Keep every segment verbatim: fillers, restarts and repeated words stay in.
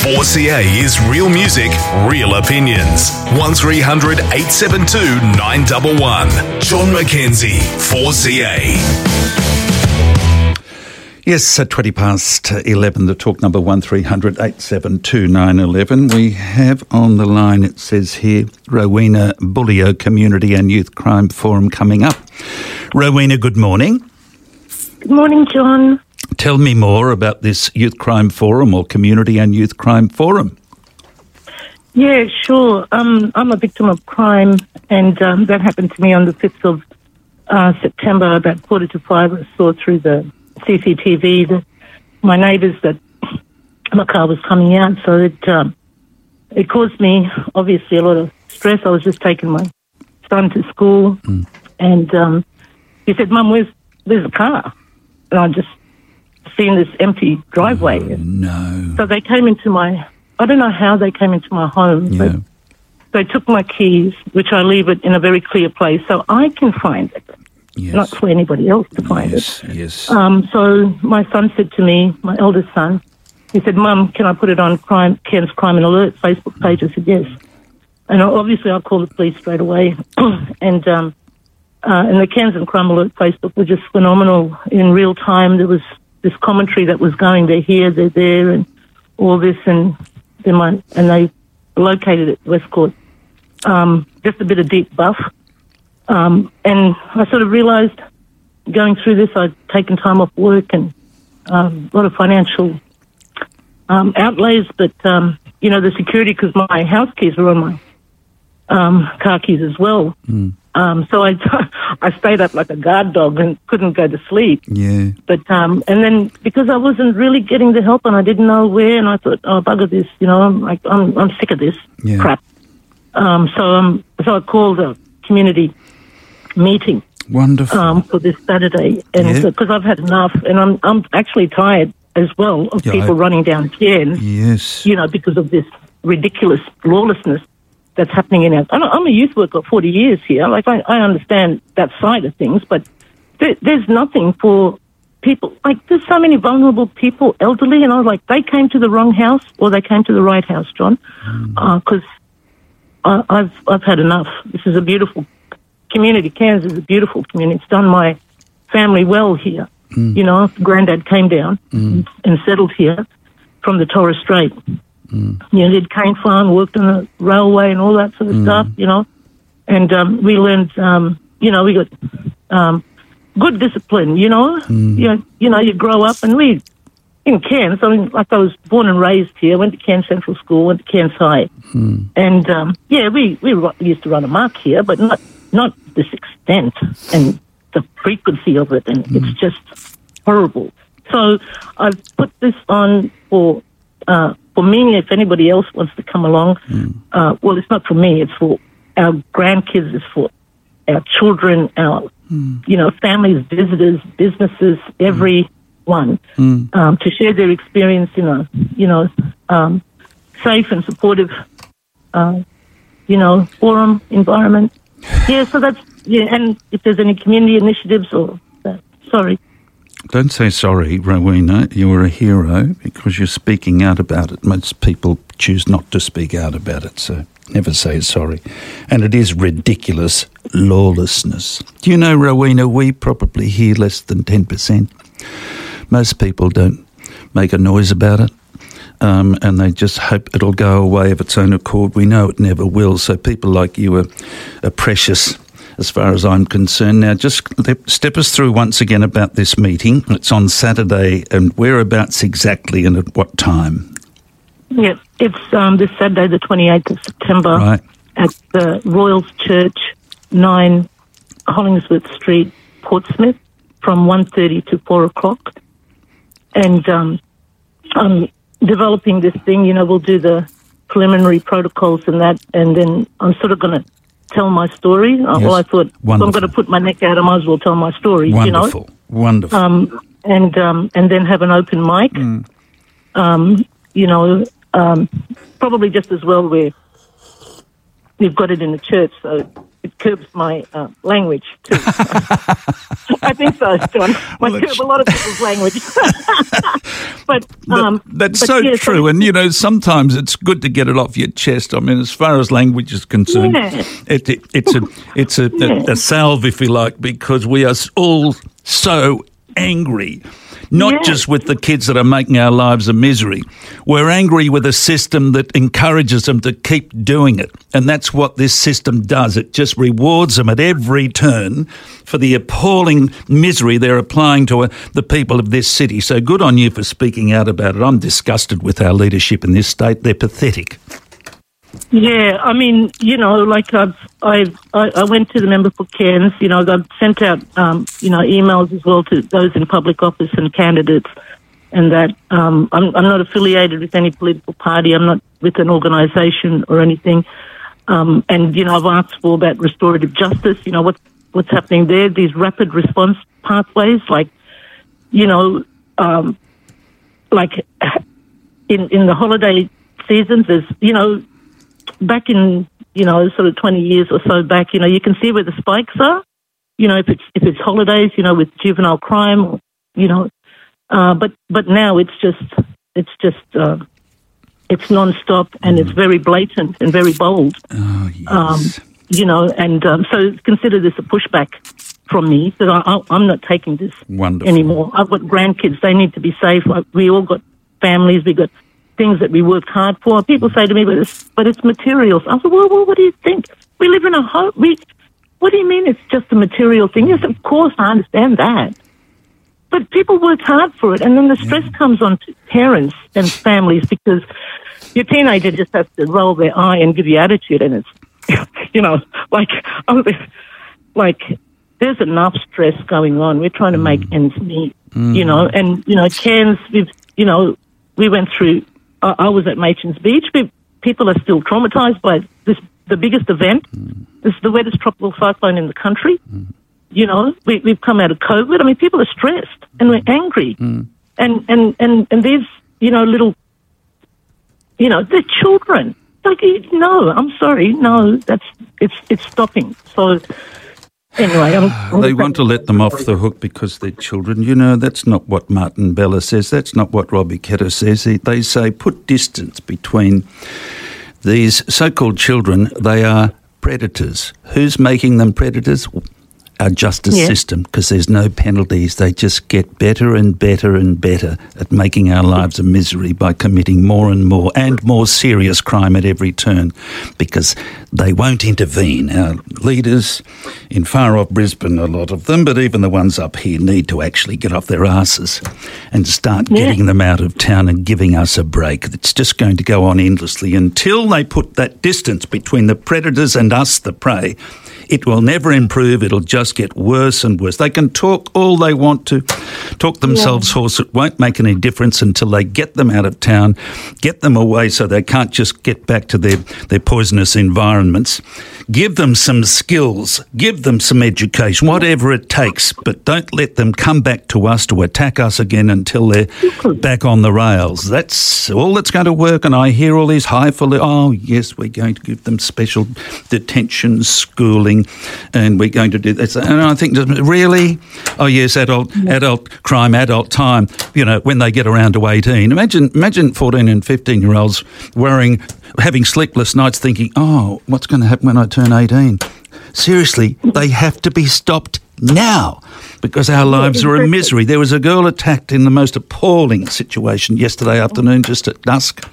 four C A is real music, real opinions. one three hundred eight seven two nine one one. John McKenzie, four C A. Yes, at twenty past eleven, the talk number one three hundred eight seven two nine one one. We have on the line, it says here, Rowena Bullion Community and Youth Crime Forum coming up. Rowena, good morning. Good morning, John. Tell me more about this Youth Crime Forum or Community and Youth Crime Forum. Yeah, sure. Um, I'm a victim of crime, and um, that happened to me on the fifth of uh, September, about quarter to five. I saw through the C C T V that my neighbours that my car was coming out, so it um, it caused me obviously a lot of stress. I was just taking my son to school, mm. and um, he said, "Mum, where's where's the car?" And I just seen this empty driveway. Oh, no. So they came into my. I don't know how they came into my home, yeah. but they took my keys, which I leave it in a very clear place so I can find it. Yes. Not for anybody else to find yes, it. Yes, Um, so my son said to me, my eldest son, he said, "Mum, can I put it on crime, Cairns Crime and Alert Facebook page?" I said, "Yes." And obviously I called the police straight away. and um, uh, and the Cairns and Crime Alert Facebook were just phenomenal in real time. There was this commentary that was going, they're here, they're there, and all this, and then my, and they located it, Westcourt. Um, just a bit of deep buff. Um, and I sort of realised going through this, I'd taken time off work and um, a lot of financial um, outlays, but, um, you know, the security, because my house keys were on my um, car keys as well. Mm. Um, so I, I stayed up like a guard dog and couldn't go to sleep. Yeah. But, um, and then because I wasn't really getting the help and I didn't know where, and I thought, oh, bugger this, you know, I'm like, I'm, I'm sick of this yeah. crap. Um, so, um, so I called a community meeting. Wonderful. Um, for this Saturday, and yeah. because I've had enough, and I'm I'm actually tired as well of yeah, people I, running down Cairns. Yes. You know, because of this ridiculous lawlessness that's happening in our. I'm a youth worker, forty years here. Like I, I understand that side of things, but there, there's nothing for people. Like there's so many vulnerable people, elderly, and I was like, they came to the wrong house or they came to the right house, John, because mm. uh, I've I've had enough. This is a beautiful community. Cairns is a beautiful community. It's done my family well here. Mm. You know, Granddad came down mm. and settled here from the Torres Strait. Mm. You know, did cane farm, worked on the railway and all that sort of mm. stuff, you know. And um, we learned, um, you know, we got um, good discipline, you know. Mm. You know. You know, you grow up and we, in Cairns, I mean, like I was born and raised here, went to Cairns Central School, went to Cairns High. Mm. And, um, yeah, we, we used to run amok here, but not not this extent and the frequency of it, and mm. it's just horrible. So I've put this on for uh, for me. If anybody else wants to come along, mm. uh, well, it's not for me. It's for our grandkids. It's for our children, our mm. you know families, visitors, businesses, everyone mm. um, to share their experience in a you know um, safe and supportive uh, you know forum environment. Yeah, so that's, yeah, and if there's any community initiatives or that, sorry. Don't say sorry, Rowena. You're a hero because you're speaking out about it. Most people choose not to speak out about it, so never say sorry. And it is ridiculous lawlessness. Do you know, Rowena, we probably hear less than ten percent. Most people don't make a noise about it. Um, and they just hope it'll go away of its own accord. We know it never will. So people like you are, are precious as far as I'm concerned. Now, just step us through once again about this meeting. It's on Saturday, and whereabouts exactly and at what time? Yeah, it's um, this Saturday, the twenty-eighth of September, right. at the Royals Church, nine Hollingsworth Street, Portsmouth, from one thirty to four o'clock. And um, um developing this thing, you know, we'll do the preliminary protocols and that, and then I'm sort of going to tell my story. Yes. Well, I thought, if I'm going to put my neck out, I might as well tell my story, Wonderful. you know. Wonderful. Um, and um, and then have an open mic, mm. um, you know, um, probably just as well where we've got it in the church, so it curbs my uh, language too. I think so, John. Might well, curb a lot of people's language. but um, that, that's but so yeah, true. so, and you know, sometimes it's good to get it off your chest. I mean, as far as language is concerned, yeah. it, it, it's a it's a, yeah. a, a salve, if you like, because we are all so angry. Not yeah. just with the kids that are making our lives a misery. We're angry with a system that encourages them to keep doing it. And that's what this system does. It just rewards them at every turn for the appalling misery they're applying to uh, the people of this city. So good on you for speaking out about it. I'm disgusted with our leadership in this state. They're pathetic. Yeah, I mean, you know, like I've, I've, I I went to the member for Cairns, you know, I've sent out, um, you know, emails as well to those in public office and candidates, and that um, I'm, I'm not affiliated with any political party, I'm not with an organisation or anything, um, and, you know, I've asked for about restorative justice, you know, what, what's happening there, these rapid response pathways, like, you know, um, like in, in the holiday seasons, there's, you know, back in, you know, sort of twenty years or so back, you know, you can see where the spikes are, you know, if it's if it's holidays, you know, with juvenile crime, you know, uh, but but now it's just it's just uh, it's non-stop and mm. it's very blatant and very bold. Oh, yes. Um, you know, and um, so consider this a pushback from me that I, I'm not taking this Wonderful. anymore. I've got grandkids; they need to be safe. We all got families. We got things that we worked hard for. People say to me, but it's, but it's materials. I said, well, well, what do you think? We live in a home. We, what do you mean it's just a material thing? Yes, of course, I understand that. But people worked hard for it, and then the stress yeah. comes on to parents and families because your teenager just has to roll their eye and give you attitude, and it's, you know, like, like there's enough stress going on. We're trying to make ends meet, mm. you know, and, you know, Cairns, we've, you know, we went through, I, I was at Machan's Beach. We, people are still traumatised by this, the biggest event. Mm. This is the wettest tropical cyclone in the country. Mm. You know, we, we've come out of COVID. I mean, people are stressed and we're angry. Mm. And, and, and, and these, you know, little, you know, they're children. Like, no, I'm sorry. No, that's, it's, it's stopping. So, anyway, I'm, I'm they want to let them off the hook because they're children. You know, that's not what Martin Bella says. That's not what Robbie Ketter says. They say put distance between these so-called children. They are predators. Who's making them predators? Our justice yeah. system, because there's no penalties. They just get better and better and better at making our lives a misery by committing more and more and more serious crime at every turn, because they won't intervene. Our leaders in far off Brisbane, a lot of them, but even the ones up here, need to actually get off their asses and start yeah. getting them out of town and giving us a break. It's just going to go on endlessly until they put that distance between the predators and us, the prey. It will never improve. It'll just get worse and worse. They can talk all they want to, talk themselves yeah. hoarse. It won't make any difference until they get them out of town, get them away so they can't just get back to their, their poisonous environments. Give them some skills, give them some education, whatever it takes, but don't let them come back to us to attack us again until they're back on the rails. That's all that's going to work. And I hear all these highfalutin, oh, yes, we're going to give them special detention, schooling, and we're going to do this. And I think, really? Oh, yes, adult adult crime, adult time, you know, when they get around to eighteen. Imagine imagine fourteen and fifteen-year-olds worrying, having sleepless nights thinking, oh, what's going to happen when I turn eighteen? Seriously, they have to be stopped now because our lives are a misery. There was a girl attacked in the most appalling situation yesterday afternoon, just at dusk,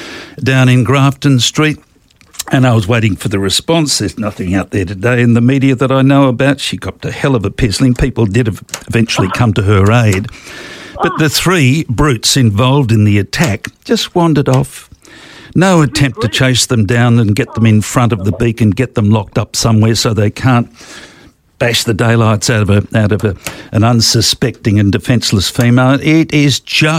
down in Grafton Street. And I was waiting for the response. There's nothing out there today in the media that I know about. She got a hell of a pizzling. People did eventually come to her aid. But the three brutes involved in the attack just wandered off. No attempt to chase them down and get them in front of the beacon, get them locked up somewhere so they can't bash the daylights out of a, out of a, an unsuspecting and defenceless female. It is just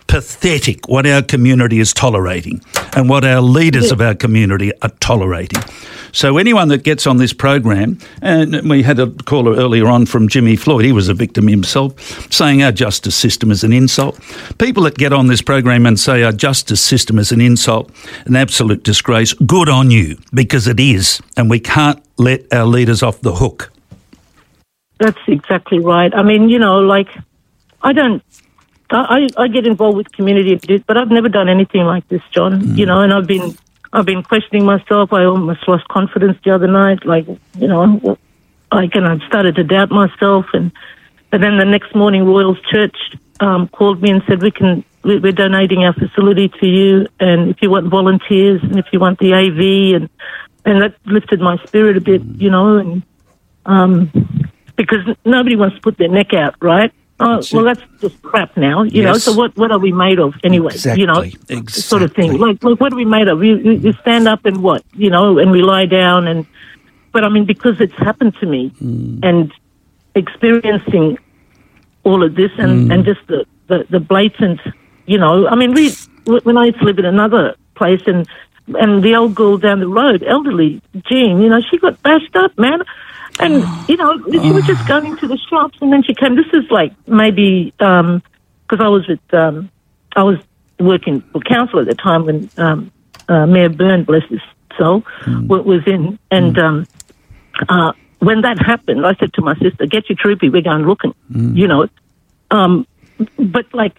pathetic what our community is tolerating and what our leaders yeah. of our community are tolerating. So anyone that gets on this program, and we had a caller earlier on from Jimmy Floyd, he was a victim himself, saying our justice system is an insult. People that get on this program and say our justice system is an insult, an absolute disgrace, good on you, because it is, and we can't let our leaders off the hook. That's exactly right. I mean, you know, like, I don't, I, I get involved with community abuse, but I've never done anything like this, John, mm. you know, and I've been... I've been questioning myself. I almost lost confidence the other night. Like, you know, I kind of started to doubt myself. And, and then the next morning, Royals Church um, called me and said, we can, we're donating our facility to you. And if you want volunteers and if you want the A V, and, and that lifted my spirit a bit, you know, and um, because nobody wants to put their neck out, right? Oh, well, that's just crap now, you yes. know, so what, what are we made of anyway, exactly. you know, exactly. sort of thing. Like, like, what are we made of? You, you, you stand up and what, you know, and we lie down and, but I mean, because it's happened to me mm. and experiencing all of this and, mm. and just the, the, the blatant, you know, I mean, we, when I used to live in another place and, and the old girl down the road, elderly Jean, you know, she got bashed up, man. And, you know, she was just going to the shops and then she came. This is like maybe, um, because I was with, um, I was working for council at the time when um, uh, Mayor Byrne, bless his soul, mm. was in. And mm. um, uh, when that happened, I said to my sister, get your troopy, we're going looking, mm. you know. Um, but like,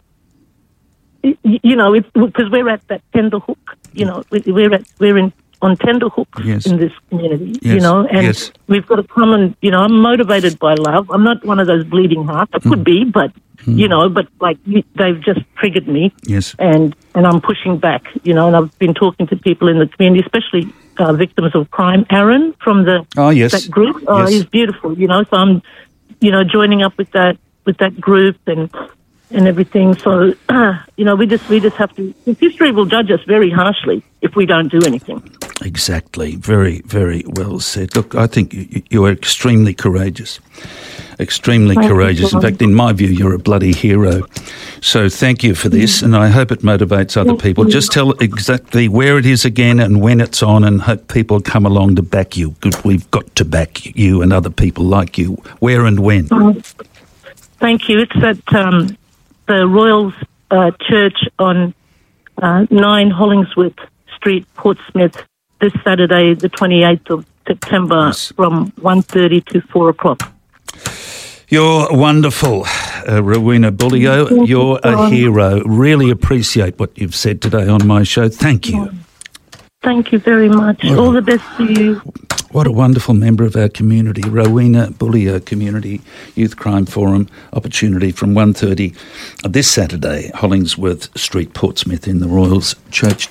you know, because we're at that tender hook, you know, we're at, we're in, on tenterhook yes. in this community, yes. you know, and yes. we've got a common, you know, I'm motivated by love. I'm not one of those bleeding hearts. I could mm. be, but, mm. you know, but like they've just triggered me yes. and, and I'm pushing back, you know, and I've been talking to people in the community, especially uh, victims of crime. Aaron from the oh, yes. that group, oh, yes. he's beautiful, you know, so I'm, you know, joining up with that, with that group and, and everything. So, uh, you know, we just we just have to... History will judge us very harshly if we don't do anything. Exactly. Very, very well said. Look, I think you, you are extremely courageous. Extremely thank courageous. You, in fact, in my view, you're a bloody hero. So thank you for this, and I hope it motivates other thank people. You. Just tell exactly where it is again and when it's on, and hope people come along to back you. Good, we've got to back you and other people like you. Where and when? Um, thank you. It's at... Um, the Royals uh, Church on uh, nine Hollingsworth Street, Portsmouth, this Saturday, the twenty-eighth of September, yes. from one thirty to four o'clock. You're wonderful, uh, Rowena Bulio. You're a hero. Really appreciate what you've said today on my show. Thank you. Thank you very much. What All a, the best to you. What a wonderful member of our community, Rowena Bulio, Community Youth Crime Forum opportunity from one thirty this Saturday, Hollingsworth Street, Portsmouth in the Royals Church.